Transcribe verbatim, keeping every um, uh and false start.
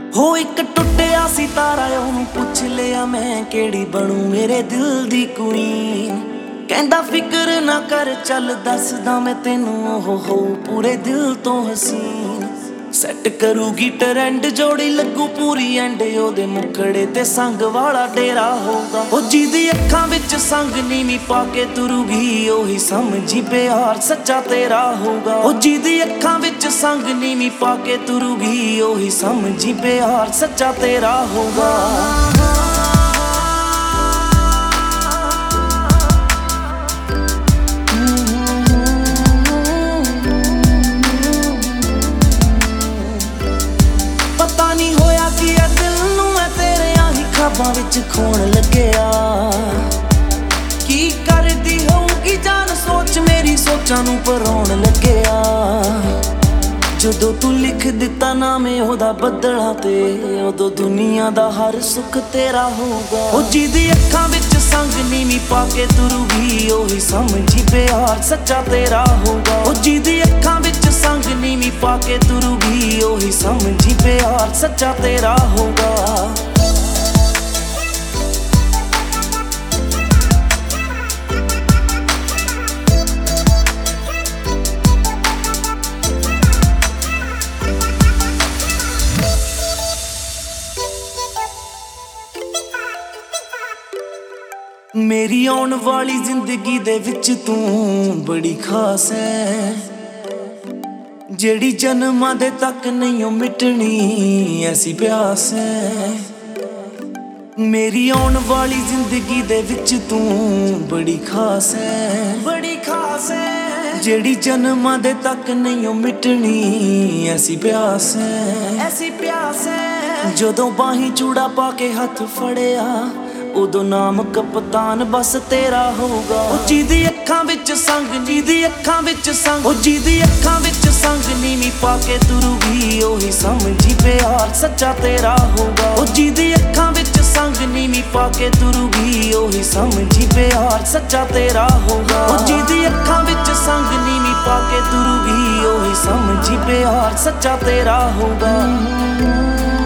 हो एक टुटिया सितारा ओनू पुछ लिया मैं केड़ी बनू मेरे दिल दी कुईन। कहंदा फिक्र ना कर चल दसदा मैं तेनू ओह हो पूरे दिल तो हसीन। सैट करूगी ट्रेंड जोड़ी लगू पूरी एंड ओदे मुखड़े ते संग वाला डेरा होगा। ओ जिदी अखां विच संग नीवी पाके तुरूगी ओही समझी प्यार सच्चा तेरा होगा। ओ जिदी अखां विच संग नीवी पाके तुरूगी ओही समझी प्यार सच्चा तेरा होगा। ख्वाबां विच खोण लग्या की करदी होऊगी जान सोच मेरी सोचां नू परोण लग्या। जदों तू लिख दिता नाम ओहदा बदला ते उदों दुनिया दा हर सुख तेरा होगा। ओ जिदी अखां विच संग नीवी पाके तुरूगी ओही समझी प्यार सच्चा तेरा होगा। ओ जिदी अखां विच संग नीवी पाके तुरूगी ओही समझी प्यार सच्चा तेरा होगा। मेरी आउण वाली जिंदगी दे विच तू बड़ी खास है, जेड़ी जन्मां दे तक नहीं मिटनी ऐसी प्यास है। मेरी आउण वाली जिंदगी दे विच तू बड़ी खास है, बड़ी खास है, जेड़ी जन्मां दे तक नहीं मिटनी ऐसी प्यास है, ऐसी प्यास है। जदों बाहीं चूड़ा पाके हथ फड़िया उदों नाम कप्तान बस तेरा होगा। ओ जिदी अखां विच संग जिदी अखां विच संग ओ जिदी अखां विच संग नीवी पाके तुरूगी ओही समझी प्यार सच्चा तेरा होगा। ओ जिदी अखां विच संग नीवी पाके तुरूगी ओही समझी प्यार सच्चा तेरा होगा। ओ जिदी अखां विच संग नीवी पाके तुरूगी ओही समझी प्यार सच्चा तेरा होगा।